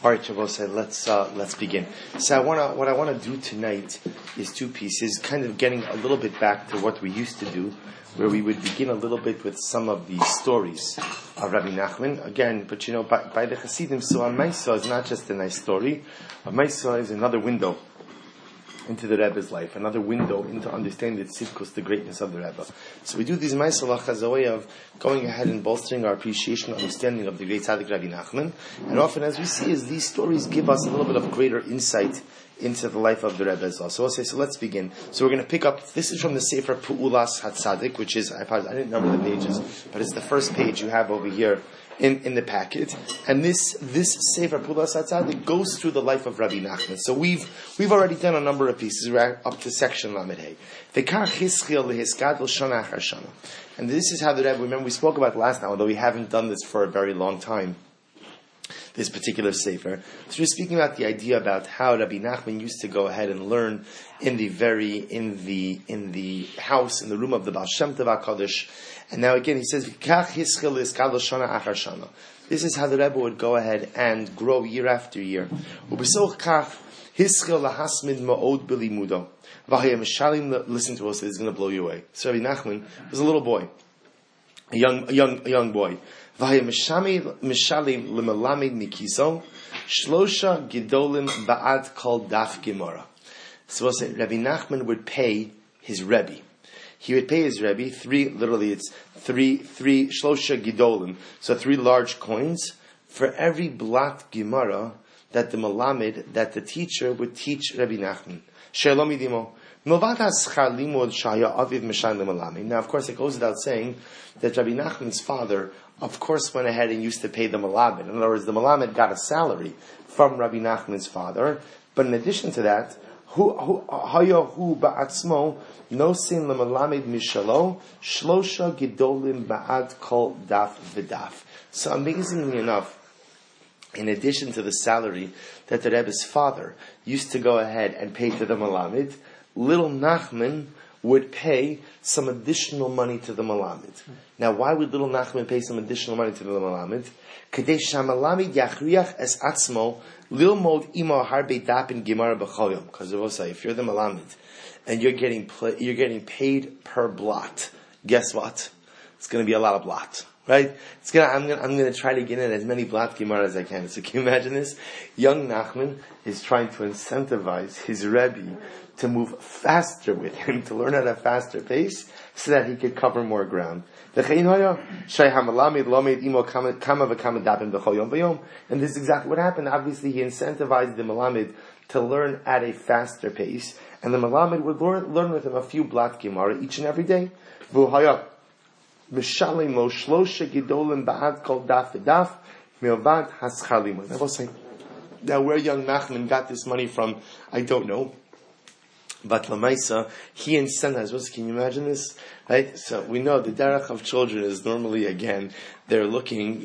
All right, Shabbos, let's begin. So what I want to do tonight is two pieces, kind of getting a little bit back to what we used to do, where we would begin a little bit with some of the stories of Rabbi Nachman. Again, but by the Hasidim, so a Maisa is not just a nice story. A Maisa is another window into the Rebbe's life, another window into understanding the tzidkus, the greatness of the Rebbe. So we do these Maisalach as a way of going ahead and bolstering our appreciation and understanding of the great tzaddik Rabbi Nachman. And often, as we see, as these stories give us a little bit of greater insight into the life of the Rebbe as well. So let's begin. So we're going to pick up, this is from the Sefer Pu'ulas HaTzadik, which is, I didn't number the pages, but it's the first page you have over here in the packet. And this Sefer Pu'ulas HaTzadik goes through the life of Rabbi Nachman. So we've already done a number of pieces. We're up to section Lamed Hey. And this is how the Rebbe, remember we spoke about last time, although we haven't done this for a very long time, this particular sefer. So we're speaking about the idea about how Rabbi Nachman used to go ahead and learn in the house, in the room of the Baal Shem Tov HaKadosh. And now again he says, this is how the Rebbe would go ahead and grow year after year. Listen to us, it's going to blow you away. So Rabbi Nachman was a little boy, a young boy. Mishalim lemelamed mikiso shlosha gidolim ba'ad kol daf gemara. So Rabbi Nachman would pay his Rebbe. He would pay his Rebbe three shlosha gidolim, so 3 large coins for every blat gemara that the melamed, that the teacher would teach Rabbi Nachman. Shalom idimo. Now, of course, it goes without saying that Rabbi Nachman's father, of course, went ahead and used to pay the Melamed. In other words, the Melamed got a salary from Rabbi Nachman's father. But in addition to that, Hayahu ba'atzmo nosin lemelamed mishalo shlosha gidolim ba'ad kol daf v'daf. So amazingly enough, in addition to the salary that the Rebbe's father used to go ahead and pay to the Melamed, little Nachman would pay some additional money to the Melamed. Now, why would little Nachman pay some additional money to the Melamed? Kadei shamalamid yachriach es atzmo lilmod imo harbe dapin gemara b'choyom. Because if you're the Melamed and you're getting paid per blot, guess what? It's going to be a lot of blot. Right? I'm going to try to get in as many blot gemara as I can. So can you imagine this? Young Nachman is trying to incentivize his Rebbe to move faster with him, to learn at a faster pace, so that he could cover more ground. And this is exactly what happened. Obviously, he incentivized the Melamed to learn at a faster pace, and the Melamed would learn with him a few blot gemara each and every day. Now, where young Nachman got this money from, I don't know. But Lamaisa, he incentivized. Can you imagine this? Right? So we know the derech of children is normally, again, they're looking,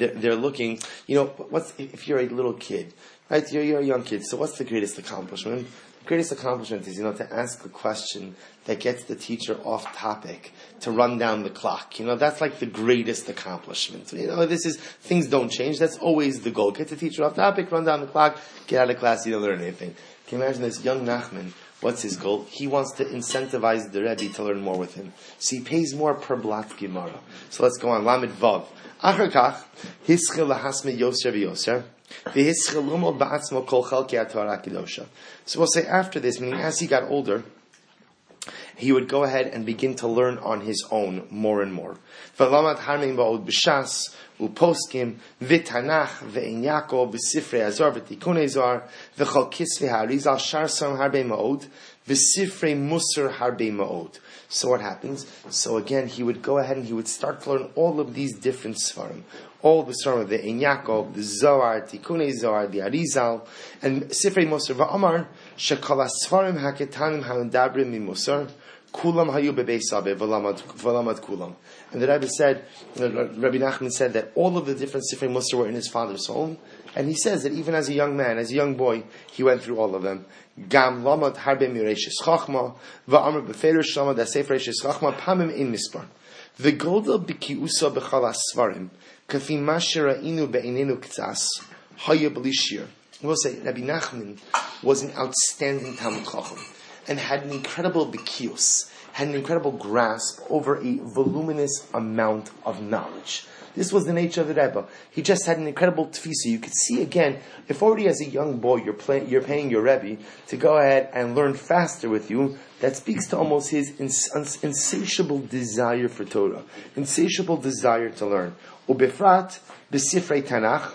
if you're a little kid, right? You're a young kid, so what's the greatest accomplishment? The greatest accomplishment is, to ask a question that gets the teacher off topic, to run down the clock. That's like the greatest accomplishment. Things don't change. That's always the goal. Get the teacher off topic, run down the clock, get out of class, you don't learn anything. Can you imagine this young Nachman? What's his goal? He wants to incentivize the Rebbe to learn more with him. So he pays more per blat gemara. So let's go on. Lamed Vav. Achar kach, hischil lahasme yoser v'yoser, v'hischil lumod ba'atzmo kol chalkei ha'torah kidosha. So we'll say after this, meaning as he got older, he would go ahead and begin to learn on his own more and more. V'lamad harmein ba'od b'shas, u'poskim, v'tanach, v'ein Yaakov, v'sifrei azor, v'tikunei zor, v'chol kisvei ha'arizal, shar som harbe ma'od, v'sifrei musar harbe ma'od. So what happens? So again, he would go ahead and he would start to learn all of these different svarim. All the svarim, the Ein Yaakov, the Zohar, Tikunei Zohar, the Arizal, and Sifrei Musar v'Amar, shekol ha-svarim ha'ketanim ha'medabrim mi-musar, kulam hayu bebeis Abba v'lamad kulam. And the Rebbe said, Rabbi Nachman said that all of the different Sifrei Musar were in his father's home, and he says that even as a young man, as a young boy, he went through all of them. Gam lamad harbe mireishis chachma va'amr beferish shama da sefer reishis chachma pamim in mispar. The golda b'kiusa b'chal asvarim kafi ma sherainu be'inenu k'tzas Haya B'Lishir. We'll say Rabbi Nachman was an outstanding Talmid Chacham and had an incredible bekius, had an incredible grasp over a voluminous amount of knowledge. This was the nature of the Rebbe. He just had an incredible tfisa. You could see again, if already as a young boy you're paying your Rebbe to go ahead and learn faster with you, that speaks to almost his insatiable desire for Torah, insatiable desire to learn. Ubefrat b'sifrei Tanach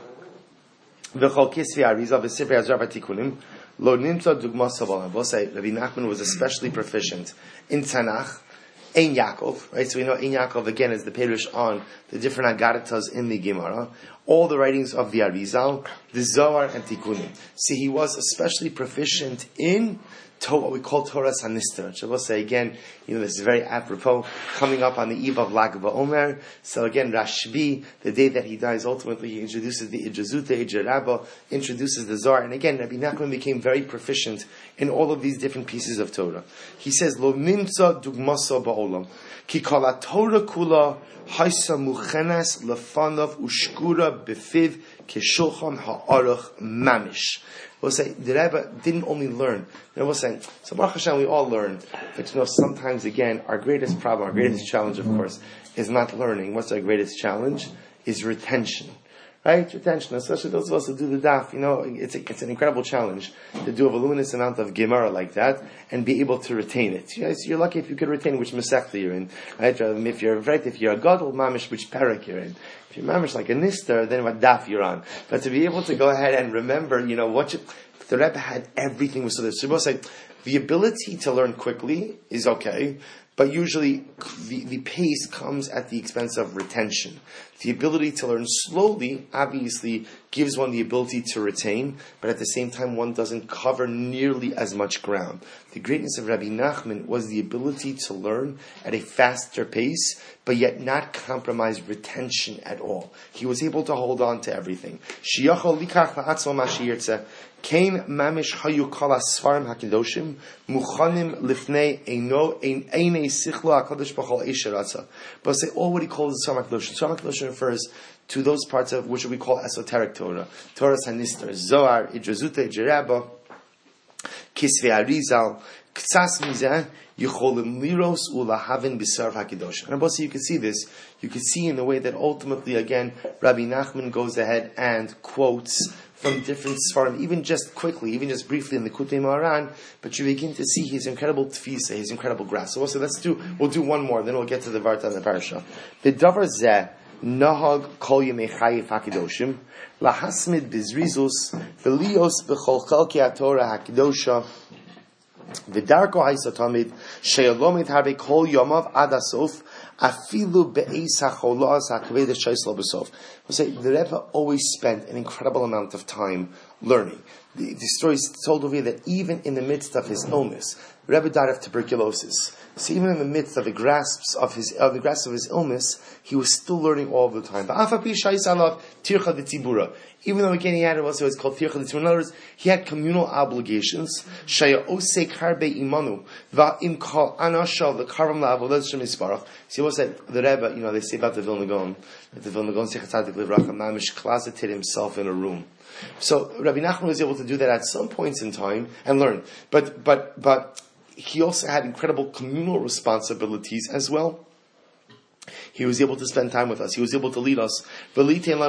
v'chol kisvei Arizal v'sifrei Azar v'tikunim lo nimtza dugma saval. We'll say Rabbi Nachman was especially proficient in Tanakh, Ein Yaakov, right? So we know Ein Yaakov again is the perush on the different agaritas in the Gemara, all the writings of the Arizal, the Zohar and Tikkunim. See, he was especially proficient in what we call Torah Hanister. So we'll say again, this is very apropos, coming up on the eve of Lag BaOmer. So again, Rashbi, the day that he dies, ultimately he introduces the Idrazutei, Idrabba, introduces the Zohar, and again, Rabbi Nachman became very proficient in all of these different pieces of Torah. He says, Lo nimtza dugmasa ba'olam, ki kol Torah kula haisa muchenes lefanav ushkura befiv keshulchan ha'aruch mamish. We'll say the Rebbe didn't only learn. We'll say, so Baruch Hashem, we all learn. But sometimes again, our greatest problem, our greatest challenge, of course, is not learning. What's our greatest challenge? Is retention. Right? Retention. Especially those of us who do the daf, it's an incredible challenge to do a voluminous amount of Gemara like that and be able to retain it. So you're lucky if you could retain which Masechta you're in. Right? If you're a Gadol Mamish, which parak you're in. If you're Mamish like a Nister, then what daf you're on. But to be able to go ahead and remember, the Rebbe had everything. So we'll say, the ability to learn quickly is okay, but usually the pace comes at the expense of retention. The ability to learn slowly, obviously, gives one the ability to retain, but at the same time, one doesn't cover nearly as much ground. The greatness of Rabbi Nachman was the ability to learn at a faster pace, but yet not compromise retention at all. He was able to hold on to everything. Kain mamish hayu kol asfarim hakedoshim muchanim lifnei einei sichlo hakadosh b'chol esheratza. But say all what he calls the Svarim hakedoshim. Svarim hakedoshim refers to those parts of which we call esoteric Torah, Torah Hanister, Zohar, Idrazutei, Idrabba, Kisvei Arizal, Ktsas mizeh yicholim liros ulahavin b'sarv hakedosh. And above, you can see this. You can see in the way that ultimately, again, Rabbi Nachman goes ahead and quotes from different Sfarim, even just quickly, even just briefly in the Kutei Moharan, but you begin to see his incredible tfisa, his incredible grasp. So also we'll do one more, then we'll get to the Varta and the Parasha. B'davar zeh nahag kol yemei chayiv hakedoshim lahasmid bizrizus v'lios b'chol chalkei haTorah hakedosha v'darko haisa tamid she'alomid harbe kol yomav ad hasof afilu be'eis hacholas hakvedes shaislo b'sof. We'll say the Rebbe always spent an incredible amount of time learning. The story is told over here that even in the midst of his illness, the Rebbe died of tuberculosis. So even in the midst of the grasp of his illness, he was still learning all the time. Even though again he had also it's called tircha d'tzibura. In other words, he had communal obligations. Shaya osek harbe imanu va'im kol anashal the karam la'avodah shem yisparach. See what said the Rebbe? They say about the Vilna Gaon that the Vilna Gaon Sechat Livracha Mamish closeted himself in a room. So Rabbi Nachman was able to do that at some points in time and learn, but he also had incredible communal responsibilities as well. He was able to spend time with us. He was able to lead us. The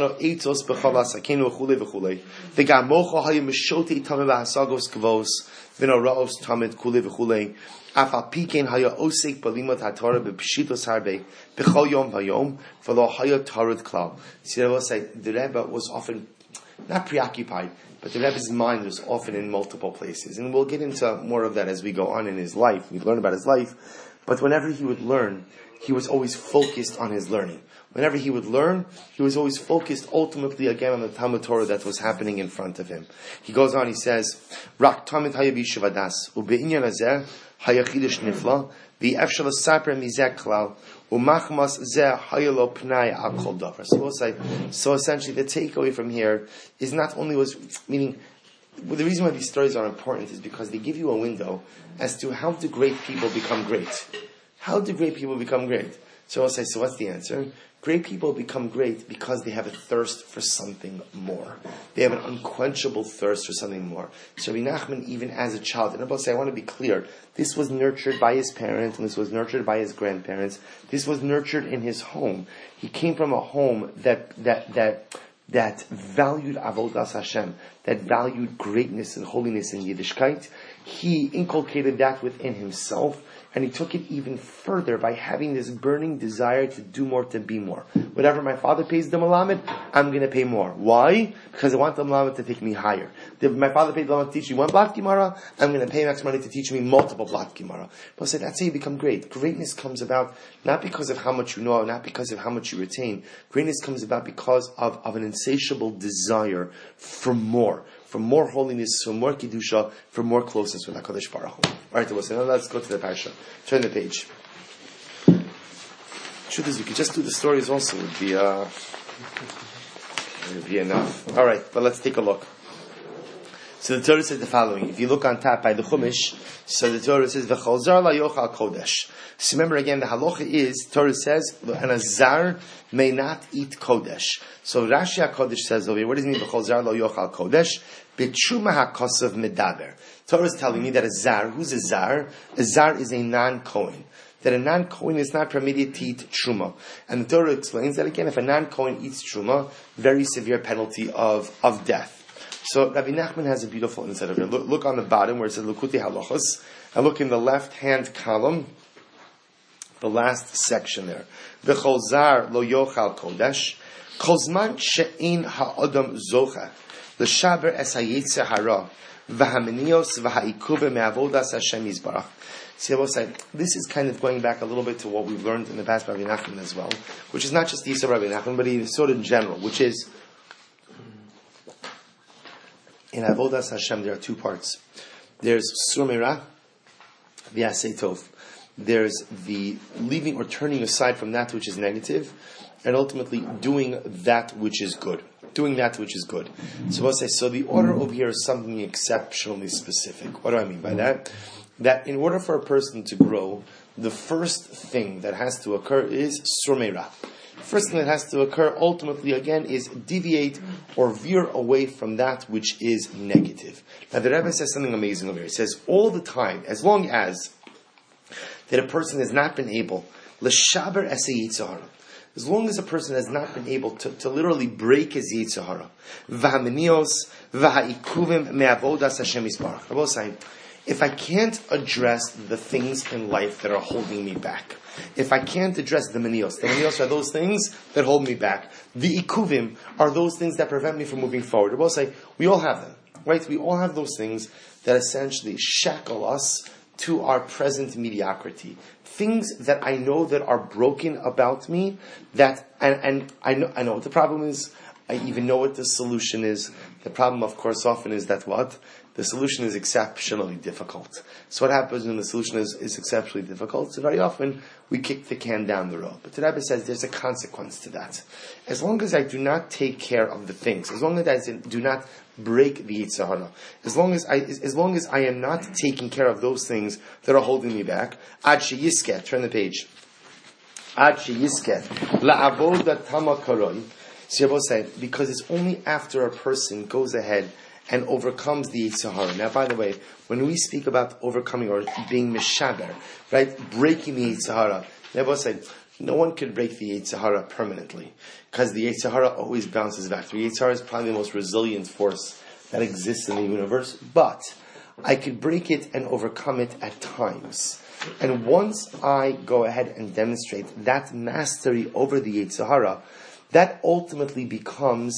Rebbe was often not preoccupied, but the Rebbe's mind was often in multiple places. And we'll get into more of that as we go on in his life. We learn about his life. But whenever he would learn, he was always focused on his learning. Whenever he would learn, he was always focused ultimately again on the Talmud Torah that was happening in front of him. He goes on, he says, Rak Talmud haya b'yishuv hadas, u'be'inyan hazeh haya chidush nifla, v'yefshel l'saper mizeh klal, u'machmas zeh haya lo pnai al kol davar. So essentially the takeaway from here is not only meaning, the reason why these stories are important is because they give you a window as to how do great people become great. How do great people become great? So I'll say, so what's the answer? Great people become great because they have a thirst for something more. They have an unquenchable thirst for something more. So Rabbi Nachman, even as a child, and I want to be clear, this was nurtured by his parents, and this was nurtured by his grandparents. This was nurtured in his home. He came from a home that valued Avodas Hashem, that valued greatness and holiness in Yiddishkeit. He inculcated that within himself, and he took it even further by having this burning desire to do more, to be more. Whatever my father pays the Malamed, I'm going to pay more. Why? Because I want the Malamed to take me higher. If my father paid the Malamed to teach me one Blat Gemara, I'm going to pay Max money to teach me multiple Blat Gemara. But say that's how you become great. Greatness comes about not because of how much you know, not because of how much you retain. Greatness comes about because of an insatiable desire for more holiness, for more Kedusha, for more closeness with HaKadosh Baruch Hu. Alright, now let's go to the Parsha. Turn the page. Truth is, we could just do the stories also. It would be enough. Alright, but let's take a look. So the Torah says the following. If you look on top by the Chumash, so the Torah says, V'chol zar la yochal kodesh. So remember again, the halacha is, Torah says, and a zar may not eat kodesh. So Rashi HaKodesh says over here, what does it mean, V'chol zar la yochal kodesh? B'tshuma ha'kosav medaber. Torah is telling me that a zar, who's a zar? A zar is a non-Kohen. That a non-Kohen is not permitted to eat truma. And the Torah explains that again, if a non-Kohen eats truma, very severe penalty of death. So Rabbi Nachman has a beautiful insight over here. Look on the bottom where it says Likutei Halachos, and look in the left-hand column, the last section there. V'chol zar lo yochal kodesh, kol zman she'ein ha'adam zocha, l'shaber es ha'yetzer hara, v'hamenios v'ha'ikube me'avodas Hashem yizbarach. See, I will say, this is kind of going back a little bit to what we've learned in the past by Rabbi Nachman as well, which is not just the Yisrael Rabbi Nachman, but even sort of in general, which is, in Avodas Hashem, there are two parts. There's Sur Meirah, V'yaseh Tov. There's the leaving or turning aside from that which is negative, and ultimately doing that which is good. Doing that which is good. So we'll say, so the order over here is something exceptionally specific. What do I mean by that? That in order for a person to grow, the first thing that has to occur is Sur Meirah. First thing that has to occur, ultimately, again, is deviate or veer away from that which is negative. Now, the Rebbe says something amazing over here. He says, all the time, as long as that a person has not been able, l'shaber es ha'yetzer hara, as long as a person has not been able to literally break his yetzer hara, v'hamenios v'ha'ikuvim me'avodas Hashem yisbarach. Rabbi saying, if I can't address the things in life that are holding me back, if I can't address the manios are those things that hold me back. The ikuvim are those things that prevent me from moving forward. We'll say, we all have them, right? We all have those things that essentially shackle us to our present mediocrity. Things that I know that are broken about me, that, and I know what the problem is. I even know what the solution is. The problem, of course, often is that what? The solution is exceptionally difficult. So what happens when the solution is exceptionally difficult? So very often we kick the can down the road. But the Rebbe says there's a consequence to that. As long as I do not take care of the things, as long as I do not break the Yetzer Hara, as long as I am not taking care of those things that are holding me back, ad sheyisket, turn the page. Ad sheyisket la'avodat tama karoi. So Rabbi say, because it's only after a person goes ahead and overcomes the Yetzer Hara. Now, by the way, when we speak about overcoming or being mishaber, right, breaking the Yetzer Hara, Rabbi said, no one can break the Yetzer Hara permanently, because the Yetzer Hara always bounces back. The Yetzer Hara is probably the most resilient force that exists in the universe, but I could break it and overcome it at times. And once I go ahead and demonstrate that mastery over the Yetzer Hara, that ultimately becomes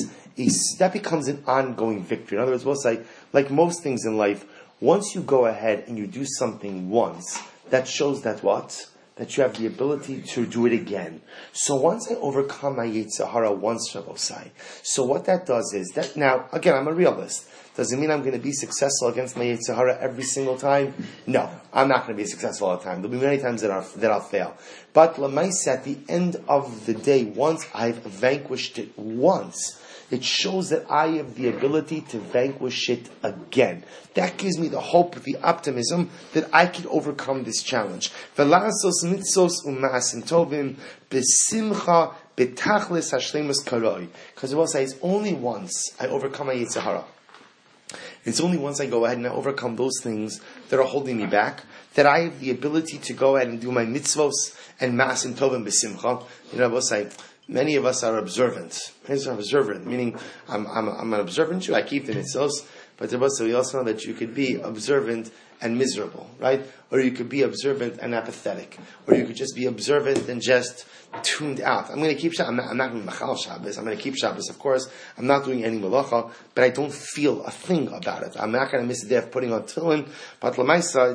an ongoing victory. In other words, we'll say, like most things in life, once you go ahead and you do something once, that shows that what? That you have the ability to do it again. So once I overcome my Yetzer Hara once, Rabbi Sai, so what that does is, that now, again, I'm a realist. Does it mean I'm going to be successful against my Yetzer Hara every single time? No, I'm not going to be successful all the time. There'll be many times that I'll fail. But Lamaisa, at the end of the day, once I've vanquished it once, it shows that I have the ability to vanquish it again. That gives me the hope, the optimism that I can overcome this challenge. V'la'asos mitzos u'ma'asim tovim b'simcha Betachlis hashlemus karoi. Because it will say, it's only once I overcome my Yetzer Hara. It's only once I go ahead and I overcome those things that are holding me back, that I have the ability to go ahead and do my mitzvos and masim tovim b'simcha. I will say, many of us are observant. Many of us are observant, meaning I'm an observant Jew. I keep the mitzvos, but we also know that you could be observant and miserable, right? Or you could be observant and apathetic, or you could just be observant and just tuned out. I'm going to keep Shabbos. I'm not going to machal Shabbos. I'm going to keep Shabbos, of course. I'm not doing any malacha, but I don't feel a thing about it. I'm not going to miss a day of putting on tefillin, but lamaisa,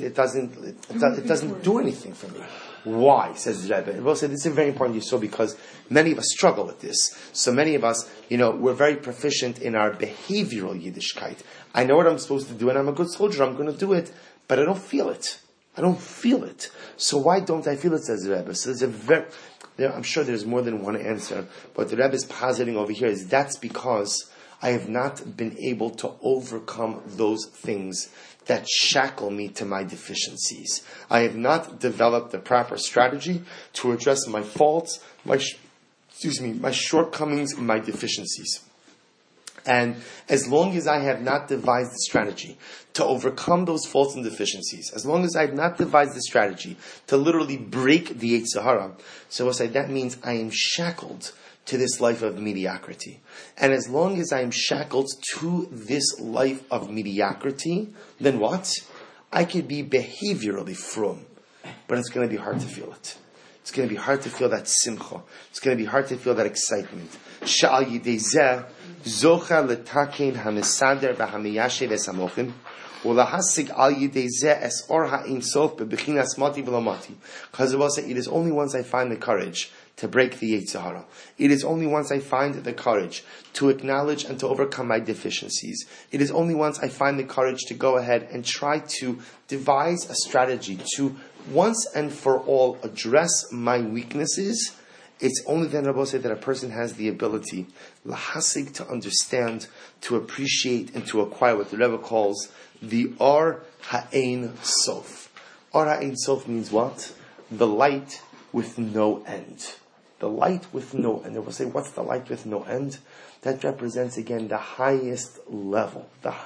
it doesn't do anything for me. Why? Says the Rebbe. We'll say this is very important you saw because many of us struggle with this. So many of us, we're very proficient in our behavioral Yiddishkeit. I know what I'm supposed to do and I'm a good soldier, I'm going to do it, but I don't feel it. I don't feel it. So why don't I feel it, says the Rebbe? So I'm sure there's more than one answer, but the Rebbe is positing over here is that's because I have not been able to overcome those things that shackle me to my deficiencies. I have not developed the proper strategy to address my faults, my shortcomings, my deficiencies. And as long as I have not devised the strategy to overcome those faults and deficiencies, as long as I have not devised the strategy to literally break the Yetzer Hara, so we'll say that means I am shackled to this life of mediocrity. And as long as I am shackled to this life of mediocrity, then what? I could be behaviorally frum, but it's going to be hard to feel it. It's going to be hard to feel that simcha. It's going to be hard to feel that excitement. Sha'al yidei zeh zocha letakein hamisader v'hamiyashe v'samochin ulahasig al yidei zeh es or ha'in sof bebechinas mati v'lomati. Because it is only once I find the courage to break the Yetzer Hara. It is only once I find the courage to acknowledge and to overcome my deficiencies. It is only once I find the courage to go ahead and try to devise a strategy to once and for all address my weaknesses. It's only then, Rabbi say, that a person has the ability, lahasig, to understand, to appreciate, and to acquire what the Rebbe calls the Or Ha'ein Sof. Or Ha'ein Sof means what? The light with no end. The light with no end. They will say, what's the light with no end? That represents, again, the highest level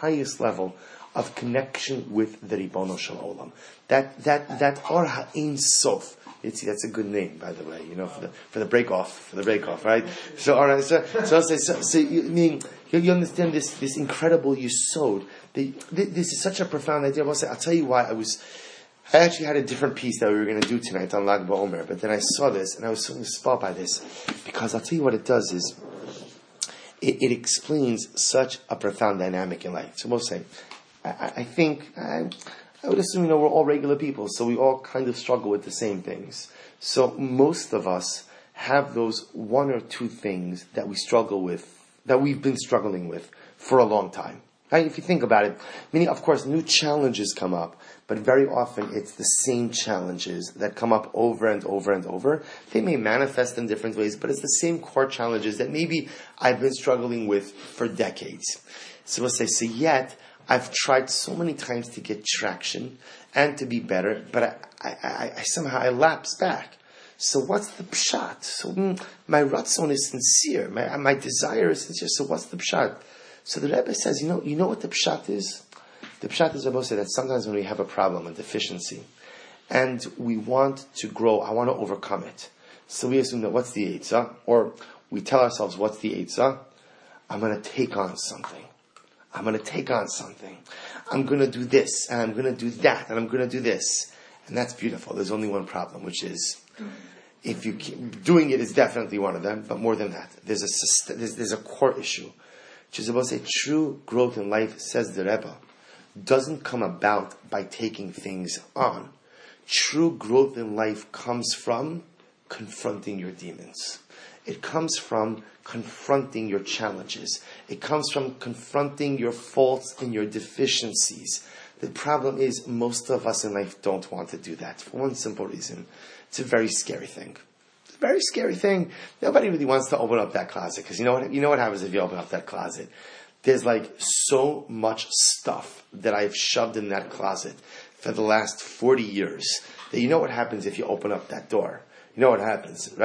of connection with the Ribono Shel Olam. That Or Ha'ein Sof. That's a good name, by the way, for the break off, right? So, all right, so you understand this incredible yesod. This is such a profound idea. I'll tell you why I actually had a different piece that we were going to do tonight on Lag BaOmer, but then I saw this and I was so inspired by this because I'll tell you what it does is it explains such a profound dynamic in life. So we'll say, I would assume, we're all regular people, so we all kind of struggle with the same things. So most of us have those one or two things that we struggle with, that we've been struggling with for a long time. Right? If you think about it, meaning, of course, new challenges come up, but very often it's the same challenges that come up over and over and over. They may manifest in different ways, but it's the same core challenges that maybe I've been struggling with for decades. So we'll say, yet I've tried so many times to get traction and to be better, but I somehow lapse back. So what's the pshat? So my ratzon is sincere, my desire is sincere. So what's the pshat? So the Rebbe says, you know what the pshat is? The pshat is, Rebbe said, that sometimes when we have a problem, a deficiency, and we want to grow, I want to overcome it. So we assume that what's the eitzah? Or we tell ourselves, what's the eitzah? I'm going to take on something. I'm going to do this, and I'm going to do that, and I'm going to do this. And that's beautiful. There's only one problem, which is, if you keep doing it is definitely one of them, but more than that, there's a core issue. Which is about to say, true growth in life, says the Rebbe, doesn't come about by taking things on. True growth in life comes from confronting your demons. It comes from confronting your challenges. It comes from confronting your faults and your deficiencies. The problem is, most of us in life don't want to do that for one simple reason. It's a very scary thing. Very scary thing. Nobody really wants to open up that closet, because you know what happens if you open up that closet. There's so much stuff that I've shoved in that closet for the last 40 years that you know what happens if you open up that door. You know what happens, right?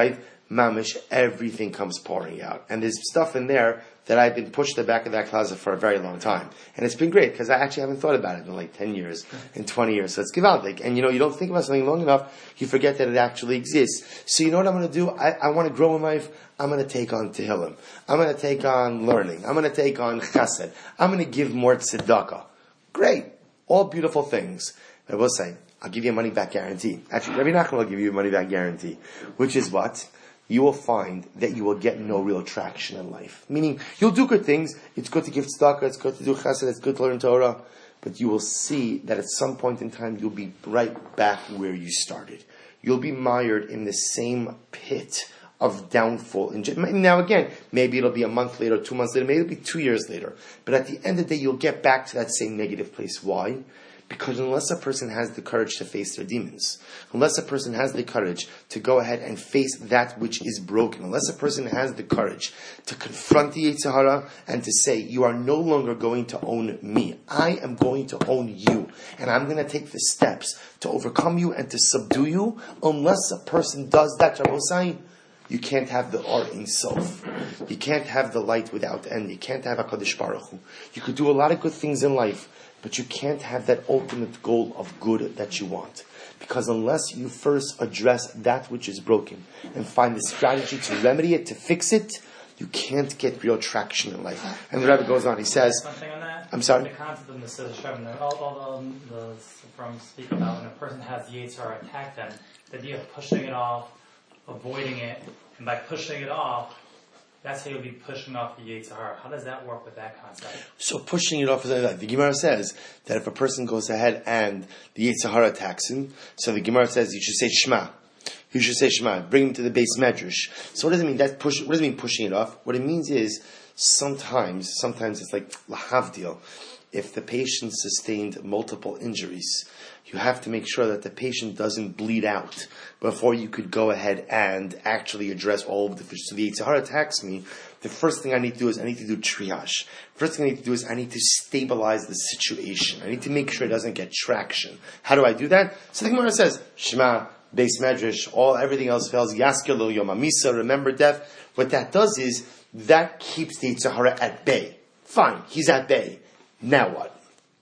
mamish, everything comes pouring out. And there's stuff in there that I've been pushed to the back of that closet for a very long time. And it's been great, because I actually haven't thought about it in like 10 years, in 20 years. So it's gewaldig. And you don't think about something long enough, you forget that it actually exists. So you know what I'm going to do? I want to grow in life. I'm going to take on Tehillim. I'm going to take on learning. I'm going to take on chesed. I'm going to give more tzedakah. Great. All beautiful things. I will say, I'll give you a money back guarantee. Actually, Rabbi Nachman will give you a money back guarantee. Which is what? You will find that you will get no real traction in life. Meaning, you'll do good things. It's good to give tzedakah. It's good to do chesed. It's good to learn Torah. But you will see that at some point in time, you'll be right back where you started. You'll be mired in the same pit of downfall. Now again, maybe it'll be a month later, 2 months later, maybe it'll be 2 years later. But at the end of the day, you'll get back to that same negative place. Why? Because unless a person has the courage to face their demons, unless a person has the courage to go ahead and face that which is broken, unless a person has the courage to confront the Yetzer Hara and to say, you are no longer going to own me. I am going to own you. And I'm going to take the steps to overcome you and to subdue you. Unless a person does that, Rabosai, you can't have the Or Ein Sof. You can't have the light without end. You can't have HaKadosh Baruch Hu. You could do a lot of good things in life, but you can't have that ultimate goal of good that you want. Because unless you first address that which is broken and find the strategy to remedy it, to fix it, you can't get real traction in life. And the Rebbe goes on, he says... Something on that? I'm sorry? The concept of Mesilas Yesharim, all the from speak about when a person has the Yetzer Hara attack them, the idea of pushing it off, avoiding it, and by pushing it off, that's how you'll be pushing off the Yetzer Hara. How does that work with that concept? So pushing it off is like that. The Gemara says that if a person goes ahead and the Yetzer Hara attacks him, so the Gemara says you should say Shema. You should say Shema. Bring him to the base medrash. So what does it mean? What does it mean pushing it off? What it means is sometimes it's like lahavdil. If the patient sustained multiple injuries, you have to make sure that the patient doesn't bleed out before you could go ahead and actually address all of the fish. So the Yetzer Hara attacks me. The first thing I need to do is I need to do triage. First thing I need to do is I need to stabilize the situation. I need to make sure it doesn't get traction. How do I do that? So the Gemara says, Shema, base medrash, everything else fails. Yaskelo, Yom HaMisa, remember death. What that does is that keeps the Yetzer Hara at bay. Fine, he's at bay. Now what?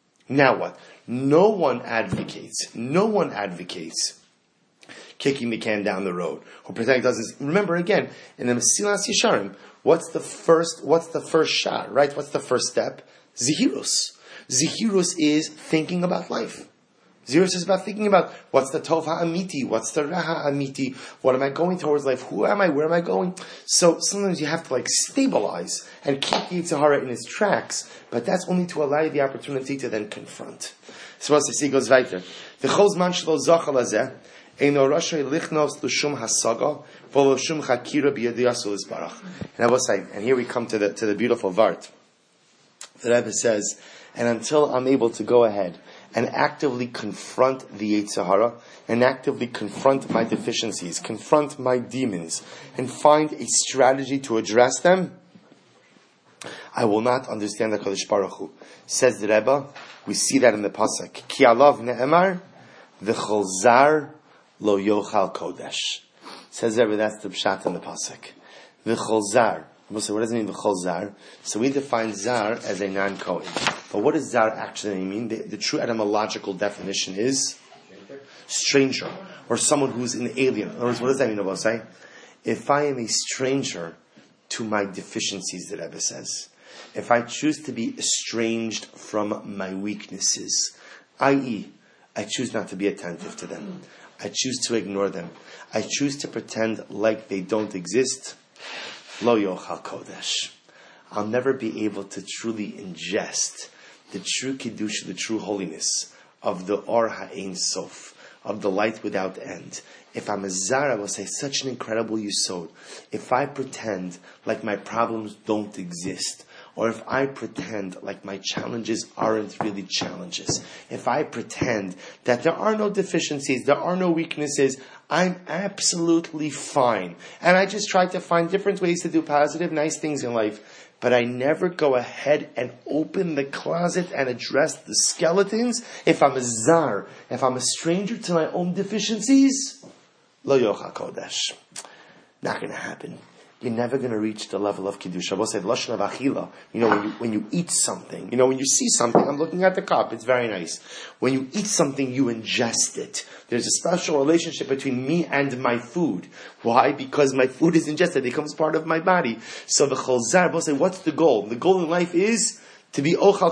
No one advocates kicking the can down the road or pretending it doesn't. Remember again, in the Mesilas Yesharim, what's the first shot, right? What's the first step? Zihirus. Zihirus is thinking about life. Zihirus is about thinking about what's the Tov HaAmiti, what's the Ra HaAmiti, what am I going towards life, who am I, where am I going? So sometimes you have to stabilize and keep the Yetzer Hara in its tracks, but that's only to allow you the opportunity to then confront. So as he goes weiter, v'chol zman shelo zachal hazeh, eino rashay lichnos l'shum hasaga, v'lo shum chakira b'yadiyasu l'sbarach. And I will say, and here we come to the beautiful Vart. The Rebbe says, and until I'm able to go ahead and actively confront the Yetzer Hara, and actively confront my deficiencies, confront my demons, and find a strategy to address them, I will not understand the Kadosh Baruch Hu. Says the Rebbe, we see that in the pasuk. Ki alav ne'emar v'chol zar lo yochal kodesh. Says the Rebbe, that's the pshat in the pasuk. V'chol zar. What does it mean v'chol zar? So we define zar as a non-Kohen. But what does zar actually mean? The true etymological definition is stranger, or someone who's an alien. In other words, what does that mean, Rabbi? If I am a stranger to my deficiencies, the Rebbe says, if I choose to be estranged from my weaknesses, i.e., I choose not to be attentive to them, I choose to ignore them, I choose to pretend like they don't exist, lo yochal kodesh, I'll never be able to truly ingest the true Kiddush, the true holiness of the Or HaEin Sof, of the light without end. If I'm a zar, I will say such an incredible yisod. If I pretend like my problems don't exist, or if I pretend like my challenges aren't really challenges, if I pretend that there are no deficiencies, there are no weaknesses, I'm absolutely fine. And I just try to find different ways to do positive, nice things in life. But I never go ahead and open the closet and address the skeletons. If I'm a zar, if I'm a stranger to my own deficiencies, lo yochal kodesh. Not going to happen. You're never going to reach the level of Kedusha. We'll say, Lashon of Achila. When you eat something, when you see something, I'm looking at the cup, it's very nice. When you eat something, you ingest it. There's a special relationship between me and my food. Why? Because my food is ingested. It becomes part of my body. So the Cholzar, we'll say, what's the goal? The goal in life is to be ochel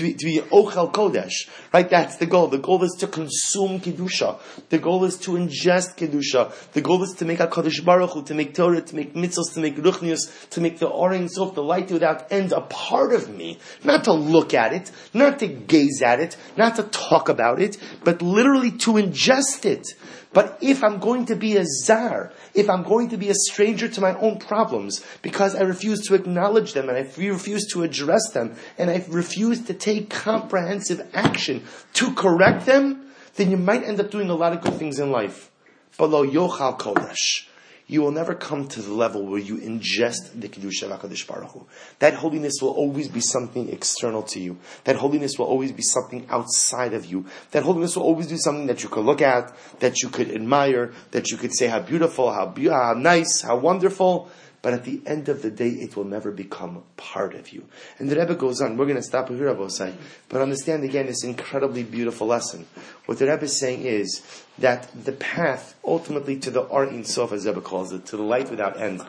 kodesh, right? That's the goal. The goal is to consume kedusha. The goal is to ingest kedusha. The goal is to make HaKadosh Baruch Hu, to make Torah, to make mitzvahs, to make ruchnius, to make the Oren Sof, the light without end, a part of me. Not to look at it, not to gaze at it, not to talk about it, but literally to ingest it. But if I'm going to be a zar, if I'm going to be a stranger to my own problems, because I refuse to acknowledge them, and I refuse to address them, and I refuse to take comprehensive action to correct them, then you might end up doing a lot of good things in life. But lo yochal kodesh. You will never come to the level where you ingest the Kedusha of HaKadosh Baruch Hu. That holiness will always be something external to you. That holiness will always be something outside of you. That holiness will always be something that you could look at, that you could admire, that you could say how beautiful, how nice, how wonderful. But at the end of the day, it will never become part of you. And the Rebbe goes on. We're going to stop here, Avosai. But understand again this incredibly beautiful lesson. What the Rebbe is saying is that the path ultimately to the Or Ein Sof, as the Rebbe calls it, to the light without end,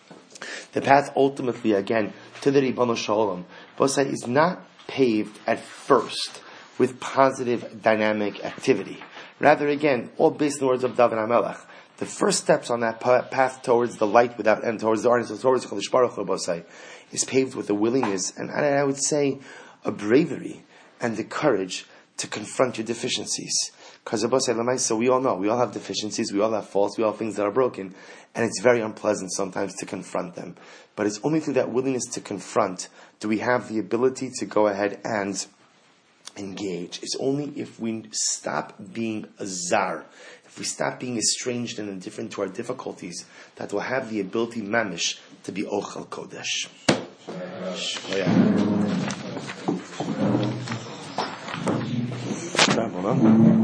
the path ultimately again to the Ribono Shel Olam, Avosai, is not paved at first with positive dynamic activity. Rather, again, all based on the words of David HaMelech. The first steps on that path towards the light without end, towards the Or Ein Sof, towards Kadosh Baruch Hu, is paved with a willingness, and I would say a bravery and the courage to confront your deficiencies. Because so we all know, we all have deficiencies, we all have faults, we all have things that are broken, and it's very unpleasant sometimes to confront them. But it's only through that willingness to confront do we have the ability to go ahead and engage. It's only if we stop being a zar, if we stop being estranged and indifferent to our difficulties, that we'll have the ability, mamish, to be ochel kodesh. Shkoyach.